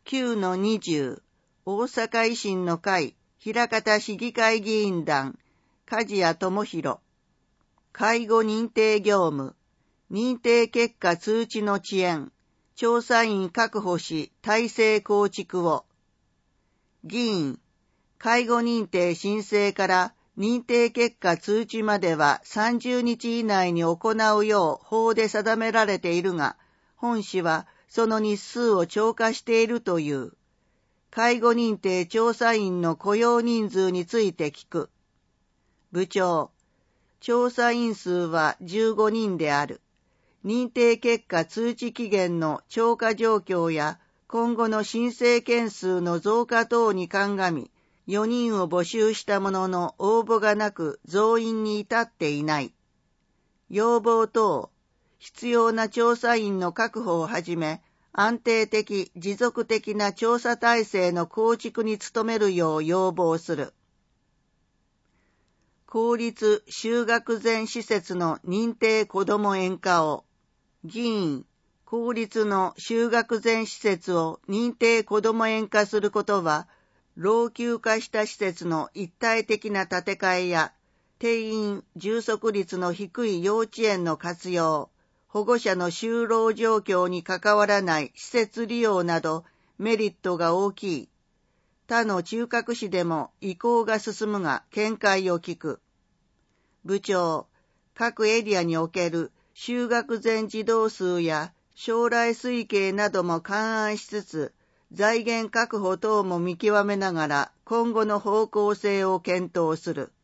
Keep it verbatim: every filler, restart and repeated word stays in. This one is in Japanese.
きゅうのにじゅう、大阪維新の会、枚方市議会議員団、梶谷智弘。介護認定業務、認定結果通知の遅延、調査員確保し体制構築を。議員、介護認定申請から認定結果通知まではさんじゅうにち以内に行うよう法で定められているが、本市はその日数を超過しているという。介護認定調査員の雇用人数について聞く。部長、調査員数はじゅうごにんである。認定結果通知期限の超過状況や今後の申請件数の増加等に鑑み、よにんを募集したものの応募がなく増員に至っていない。要望等、必要な調査員の確保をはじめ、安定的、持続的な調査体制の構築に努めるよう要望する。公立就学前施設の認定こども園化を。議員、公立の就学前施設を認定こども園化することは、老朽化した施設の一体的な建て替えや、定員充足率の低い幼稚園の活用、保護者の就労状況に関わらない施設利用などメリットが大きい。他の中核市でも移行が進むが見解を聞く。部長、各エリアにおける就学前児童数や将来推計なども勘案しつつ、財源確保等も見極めながら今後の方向性を検討する。